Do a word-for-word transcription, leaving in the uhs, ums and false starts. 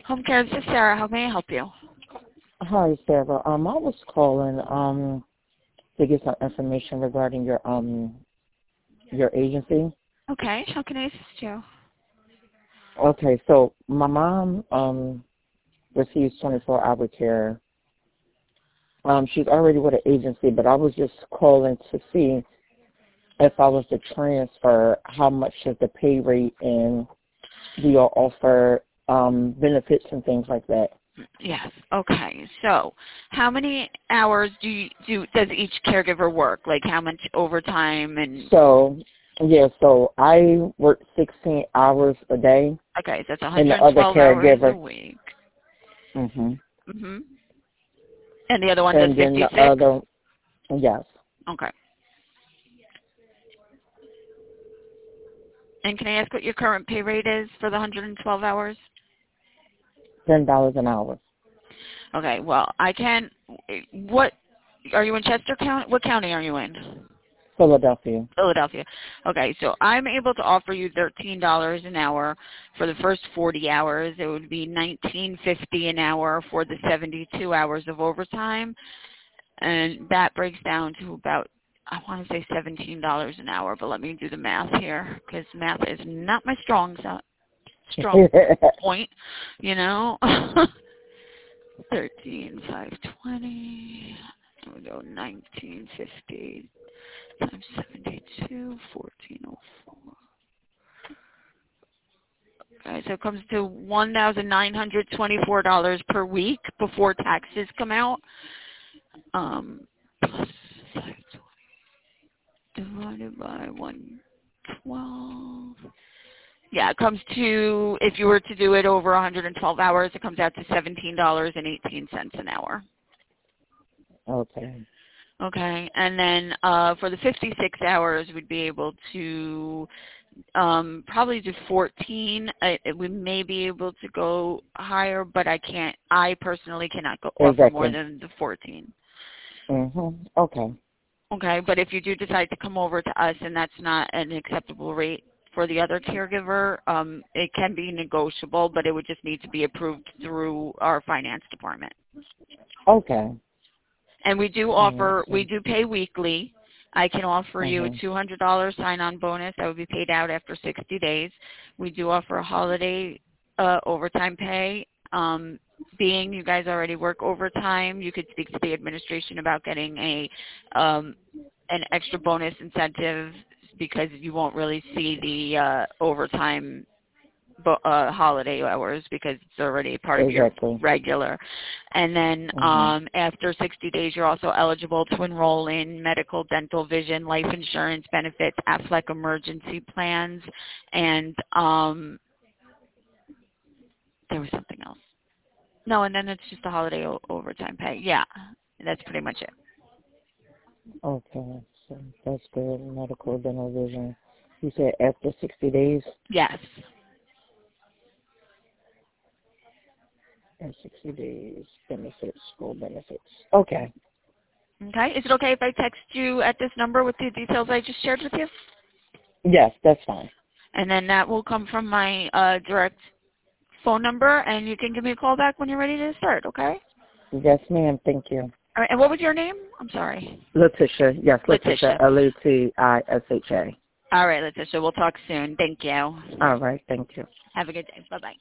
Home care, this is Sarah. How may I help you? Hi, Sarah. Um, I was calling um to get some information regarding your um your agency. Okay, how can I assist you? Okay, so my mom um receives twenty-four hour care. Um, she's already with an agency, but I was just calling to see if I was to transfer, how much is the pay rate, and do you offer um benefits and things like that? Yes. Okay. So, how many hours do you, do does each caregiver work? Like how much overtime and? So, yeah, so I work sixteen hours a day, Okay, so that's and the one hundred other twelve hours a caregiver. week. Mhm. Mhm. And the other one does And then the fifty-six. other, yes, Okay. And can I ask what your current pay rate is for the one hundred twelve hours? ten dollars an hour. Okay. Well, I can. What are you in Chester County? What county are you in? Philadelphia. Philadelphia. Okay, so I'm able to offer you thirteen dollars an hour for the first forty hours. It would be nineteen fifty an hour for the seventy-two hours of overtime, and that breaks down to about, I want to say seventeen dollars an hour. But let me do the math here because math is not my strong so, strong point. You know, thirteen five twenty. We go nineteen fifty. Times seventy-two, fourteen oh four. Okay, so it comes to one thousand nine hundred twenty-four dollars per week before taxes come out. Um, plus five twenty divided by one twelve. Yeah, it comes to, if you were to do it over one hundred twelve hours, it comes out to seventeen dollars and eighteen cents an hour. Okay. Okay, and then uh, for the fifty-six hours, we'd be able to um, probably do fourteen. I, we may be able to go higher, but I can't. I personally cannot go offer more Exactly. than the fourteen. Mhm. Okay. Okay, but if you do decide to come over to us and that's not an acceptable rate for the other caregiver, um, it can be negotiable, but it would just need to be approved through our finance department. Okay. And we do offer, we do pay weekly. I can offer you a Mhm. two hundred dollars sign-on bonus that would be paid out after sixty days. We do offer a holiday uh, overtime pay. Um, being you guys already work overtime, you could speak to the administration about getting a um, an extra bonus incentive because you won't really see the uh, overtime bo- uh, holiday hours because it's already part of your Exactly. regular. And then Mhm. um, after sixty days, you're also eligible to enroll in medical, dental, vision, life insurance benefits, Aflac emergency plans, and um, there was something else. No, and then it's just a holiday o- overtime pay. Yeah, that's pretty much it. Okay. So that's good. Medical, dental, vision. You said after sixty days. Yes. And sixty days benefits, school benefits. Okay. Okay. Is it okay if I text you at this number with the details I just shared with you? Yes, that's fine. And then that will come from my uh, direct phone number, and you can give me a call back when you're ready to start, okay? Yes, ma'am. Thank you. All right, and what was your name? I'm sorry. Letitia. Yes, Letitia. Letitia. L E T I S H A. All right, Letitia. We'll talk soon. Thank you. All right. Thank you. Have a good day. Bye-bye.